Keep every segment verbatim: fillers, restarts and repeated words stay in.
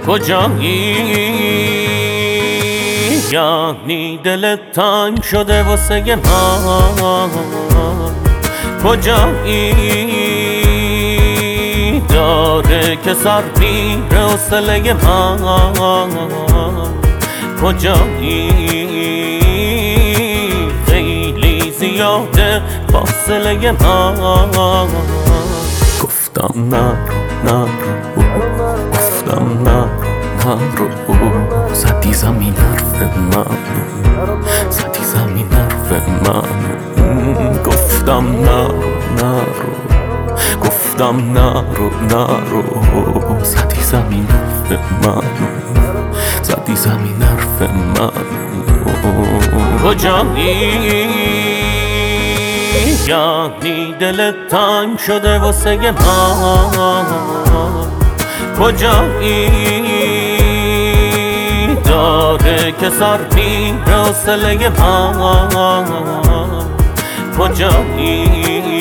کجایی؟ یعنی دلت تنگ شده واسه من. کجایی؟ داره که سر میره حوصله من. کجایی؟ خیلی زیاده فاصله من. گفتم نرو نرو، گفتم نرو نرو، زدی زمین حرف من، زدی زمین حرف من. گفتم نرو نرو، گفتم نرو نرو، زدی زمین حرف من، زدی زمین حرف من. کجایی؟ یعنی دلت تنگ شده واسه من. کجایی؟ داره که سر میره حوصله من. کجایی؟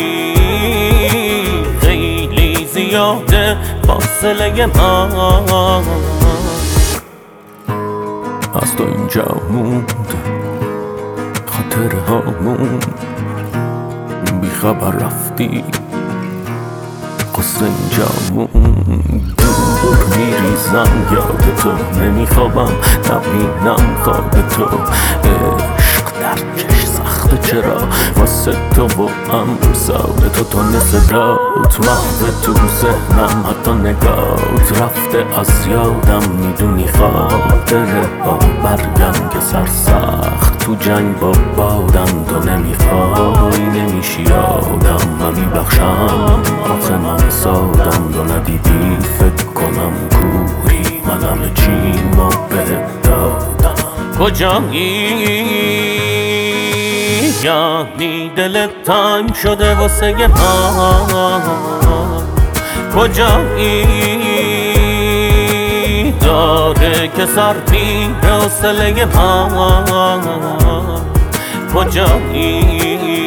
خیلی زیاده فاصله من. از تو اینجا موند خاطره هامون، بی خبر رفتی قصه اینجا موند. دور میریزم یاد تو، نمیخوابم نبینم خواب تو. عشق درکش سخته چرا واسه تو و امثال تو. تو نصدات محو تو ذهنم، حتی نگات رفته از یادم. میدونی خاطره ها برگم که سرسخت تو جنگ با بادم. تو نمیخوای نمیشی یادم، من میبخشم آخه من سادم. تو ندیدی فکر کنم کوری، من همه چیمو بهت دادم. کجایی؟ یعنی دلت تنگ شده واسه من. کجایی؟ داره که سر میره حوصله من. کجایی؟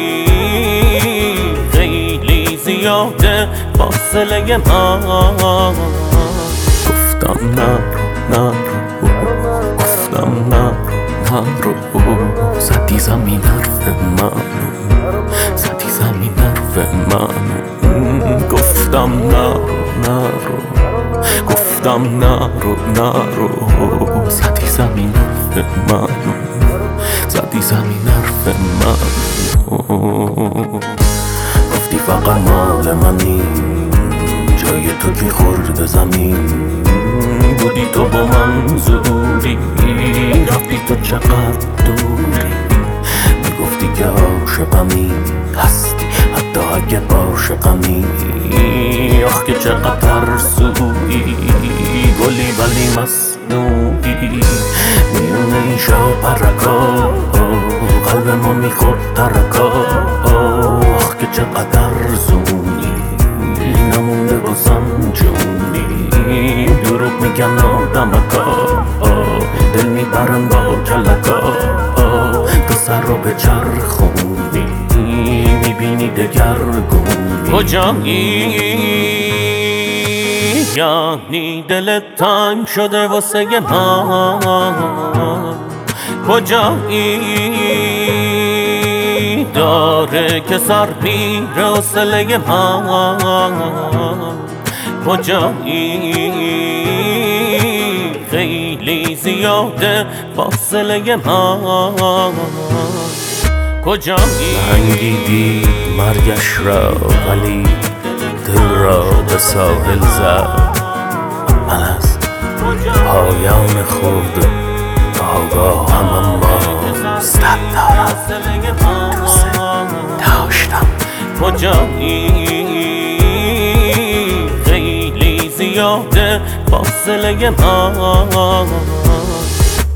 خیلی زیاده فاصله من. گفتم نرو نرو، گفتم نرو نرو، زدی زمین حرف من، زدی زمین حرف من. گفتم نرو نرو، گفتم نرو نرو، زدی زمین حرف من، زدی زمین حرف من. گفتی فقط مال منی، جای تو کی خورد زمین. بودی تو با من زوری، رفتی تو چقدر دوری. میگفتی که عاشقمی هستی، حتی اگه عاشقمی. آخ که چقدر ترسویی، گلی ولی مصنوعی. میونه این شاپرکا قلب ما میخورد ترکا. آخ که چقدر زونی، نمونده بازم جونی. دروغ میگن آدمکا، دل میبرن با کلکا. تو سر رو به چرخونی، میبینی دگرگونی. کجایی؟ یعنی دلت تنگ شده واسه من. کجایی؟ داره که سر میره حوصله من. کجایی؟ خیلی زیاده فاصله من. کجایی؟ رنگیدی مرگش را، ولی دل را به ساحل زد. من از پایان خود آگاهم، اما صد دارم دوست داشتم. کجایی؟ خیلی زیاده فاصله من.